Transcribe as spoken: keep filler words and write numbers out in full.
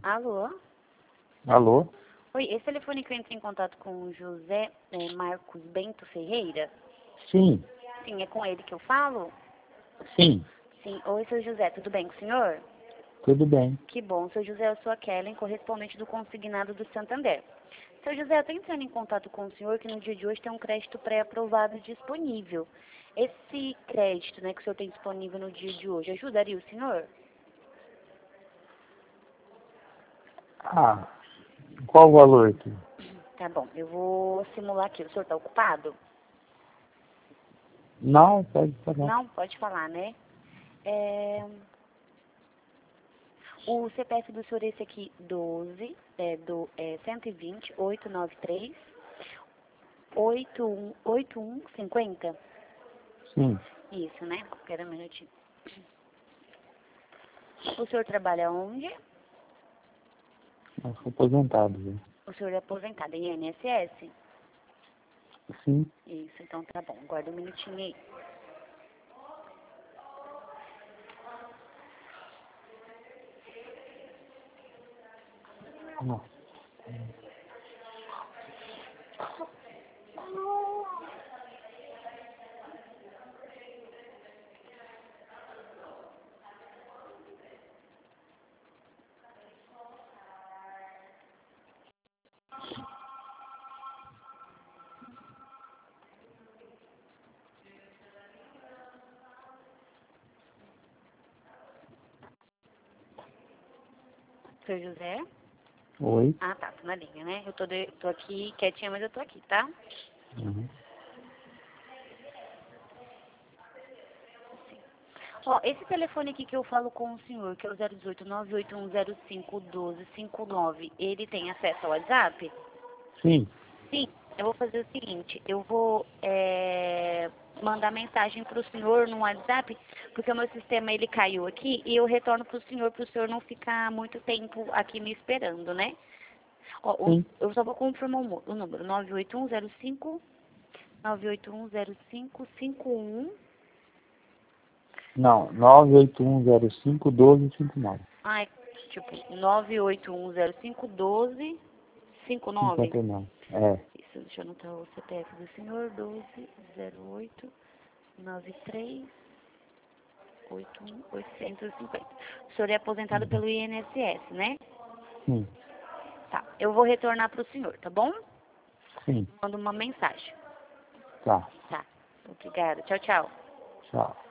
Alô? Alô? Oi, esse telefone que eu entrei em contato com o José é, Marcos Bento Ferreira? Sim, Sim, é com ele que eu falo? sim, Sim. Oi, seu José, tudo bem com o senhor? tudo bem. Que bom, seu José, eu sou a Kellen, correspondente do consignado do Santander. Seu José, eu estou entrando em contato com o senhor que no dia de hoje tem um crédito pré-aprovado disponível. Esse crédito, né, que o senhor tem disponível no dia de hoje, ajudaria o senhor? Ah, qual o valor aqui? Tá bom, eu vou simular aqui. O senhor está ocupado? Não, pode falar. Não, pode falar, né? É... O C P F do senhor é esse aqui, doze, é, do, é, cento e vinte, oitocentos e noventa e três, oitenta e um cinquenta. Sim, Isso, né? Espera um minutinho. O senhor trabalha onde? eu sou aposentado. Viu? O senhor é aposentado em I N S S? Sim. Isso, então tá bom. Guarda um minutinho aí. Não. Seu José? Oi. Ah, tá, tô na linha, né? Eu tô, de, tô aqui quietinha, mas eu tô aqui, tá? Uhum. Ó, esse telefone aqui que eu falo com o senhor, que é o zero dezoito, nove oito um zero cinco, um dois cinco nove, ele tem acesso ao WhatsApp? Sim, Sim, eu vou fazer o seguinte, eu vou é, mandar mensagem para o senhor no WhatsApp, porque o meu sistema ele caiu aqui e eu retorno para o senhor, para o senhor não ficar muito tempo aqui me esperando, né? Ó, o- sim. eu só vou confirmar o, mo- o número, nove oito um zero cinco, nove oito um zero cinco cinco um. Não, nove oito um zero cinco, um dois cinco nove. Ai, tipo, nove oito um zero cinco um dois cinco nove. cinquenta e nove. É. Isso, deixa eu anotar o C P F do senhor, doze zero oito nove três oito um oitocentos e cinquenta. O senhor é aposentado Uhum. pelo I N S S, né? Sim, Tá, eu vou retornar para o senhor, tá bom? sim. Mando uma mensagem. Tá. Tá, obrigada. Tchau, tchau. Tchau.